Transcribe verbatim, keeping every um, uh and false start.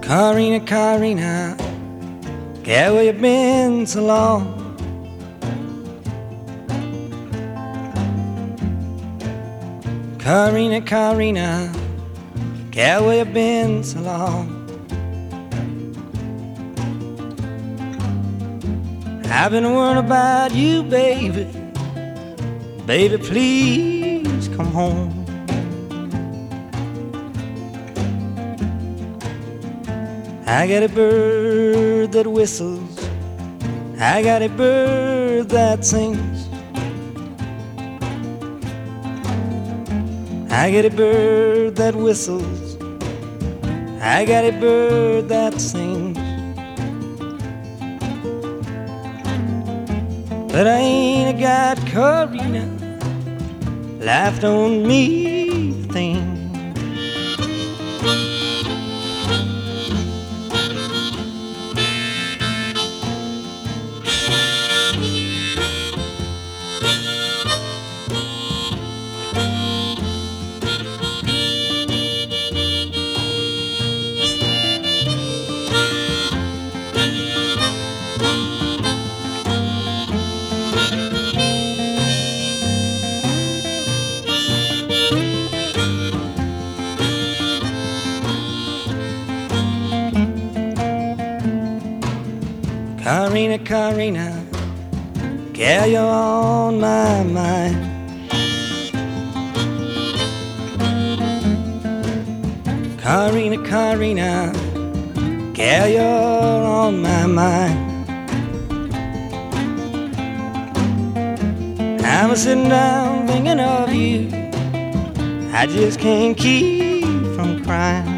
Karina, Karina, girl, where you been so long? Karina, Karina, girl, where you been so long? I've been worrying about you, baby. Baby, please come home. I got a bird that whistles, I got a bird that sings, I got a bird that whistles, I got a bird that sings. But I ain't got Karina, life don't mean a thing. Karina, Karina, girl, you're on my mind. Karina, Karina, girl, you're on my mind. I'm sitting down thinking of you, I just can't keep from crying.